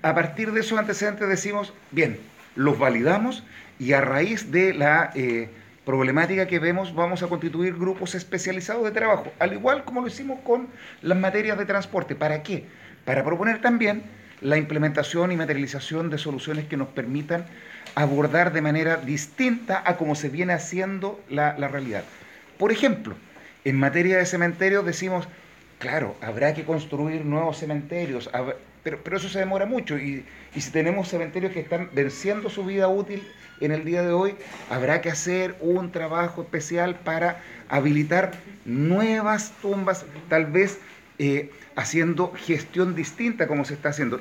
A partir de esos antecedentes decimos, bien, los validamos y a raíz de la problemática que vemos vamos a constituir grupos especializados de trabajo, al igual como lo hicimos con las materias de transporte. ¿Para qué? Para proponer también la implementación y materialización de soluciones que nos permitan abordar de manera distinta a como se viene haciendo la realidad. Por ejemplo, en materia de cementerios decimos, claro, habrá que construir nuevos cementerios, pero eso se demora mucho y si tenemos cementerios que están venciendo su vida útil en el día de hoy, habrá que hacer un trabajo especial para habilitar nuevas tumbas, tal vez haciendo gestión distinta como se está haciendo.